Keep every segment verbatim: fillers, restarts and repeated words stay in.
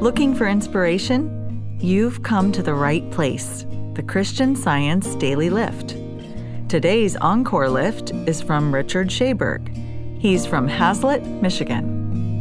Looking for inspiration? You've come to the right place, the Christian Science Daily Lift. Today's Encore Lift is from Richard Schaberg. He's from Haslett, Michigan.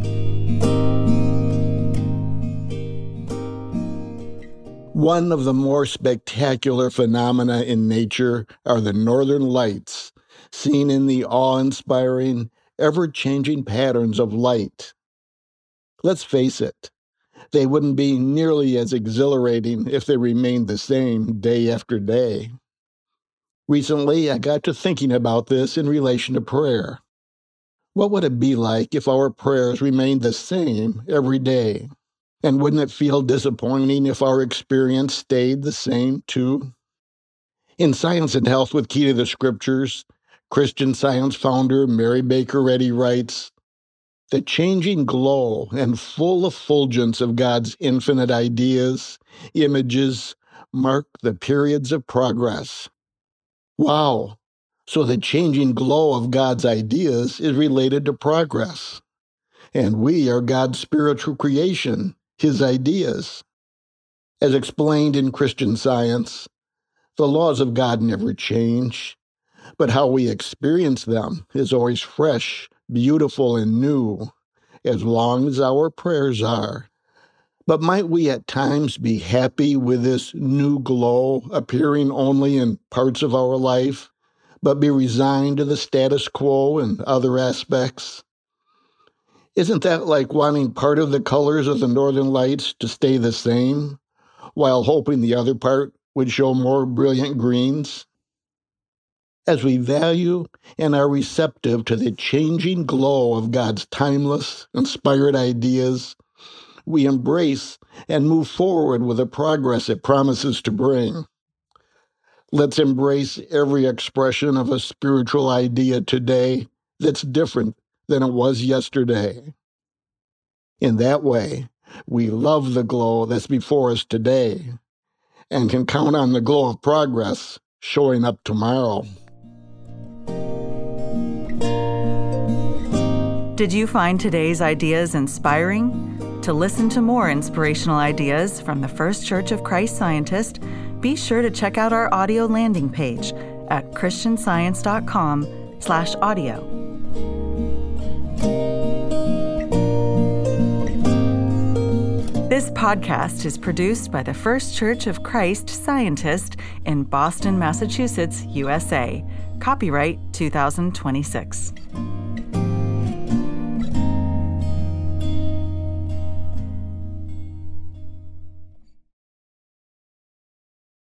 One of the more spectacular phenomena in nature are the northern lights, seen in the awe-inspiring, ever-changing patterns of light. Let's face it, they wouldn't be nearly as exhilarating if they remained the same day after day. Recently, I got to thinking about this in relation to prayer. What would it be like if our prayers remained the same every day? And wouldn't it feel disappointing if our experience stayed the same, too? In Science and Health with Key to the Scriptures, Christian Science founder Mary Baker Eddy writes, "The changing glow and full effulgence of God's infinite ideas, images, mark the periods of progress." Wow! So the changing glow of God's ideas is related to progress. And we are God's spiritual creation, His ideas. As explained in Christian Science, the laws of God never change, but how we experience them is always fresh, beautiful, and new, as long as our prayers are. But might we at times be happy with this new glow appearing only in parts of our life, but be resigned to the status quo in other aspects? Isn't that like wanting part of the colors of the northern lights to stay the same, while hoping the other part would show more brilliant greens? As we value and are receptive to the changing glow of God's timeless, inspired ideas, we embrace and move forward with the progress it promises to bring. Let's embrace every expression of a spiritual idea today that's different than it was yesterday. In that way, we love the glow that's before us today and can count on the glow of progress showing up tomorrow. Did you find today's ideas inspiring? To listen to more inspirational ideas from the First Church of Christ Scientist, be sure to check out our audio landing page at christianscience.com slash audio. This podcast is produced by the First Church of Christ Scientist in Boston, Massachusetts, U S A. Copyright two thousand twenty-six.